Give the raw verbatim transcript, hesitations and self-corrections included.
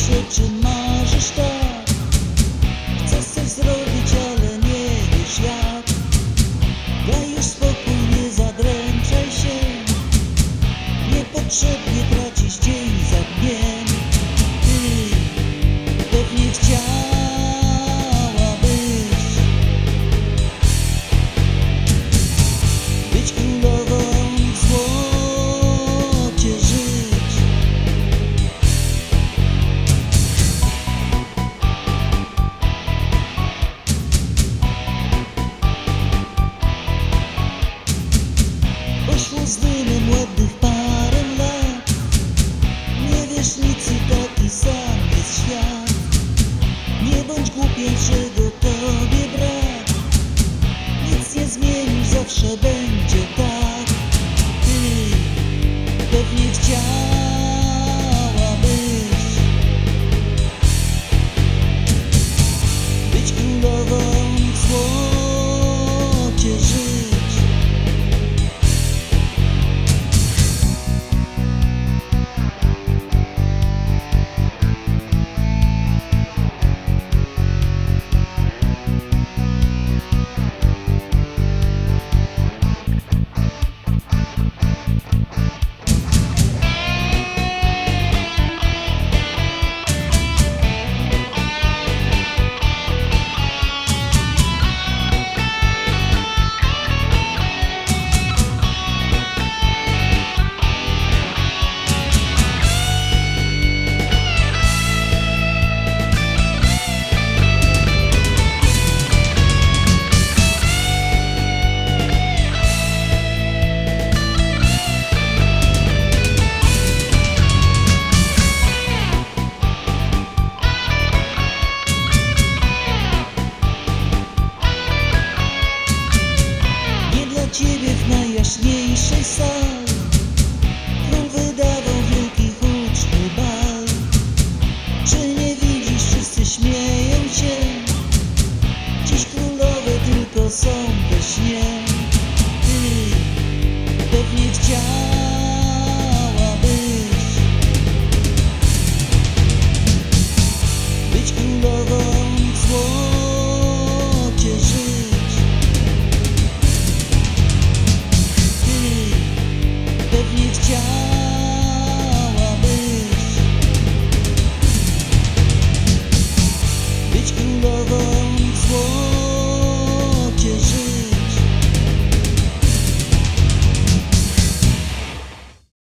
że czy marzysz tak? Chcesz coś zrobić, ale nie wiesz jak. Daj już spokój, nie zadręczaj się. Niepotrzebnie tracisz dzień za dniem. Ty pewnie chciałabyś być królową, w złocie żyć. Poszło z dymem ładnych parę lat. Nie wiesz nic i taki sam jest świat. Nie bądź głupiem, czego tobie brak. Nic nie zmienisz, zawsze będzie tak. Ty pewnie chciałabyś być królową, w złocie żyć. Ciebie w najjaśniejszej sal król wydawał wielki huczny bal. Czy nie widzisz, wszyscy śmieją się. Dziś królowe tylko są we śnie. Ty pewnie chciałabyś być królową, w złocie żyć. Pewnie chciałabyś być królową.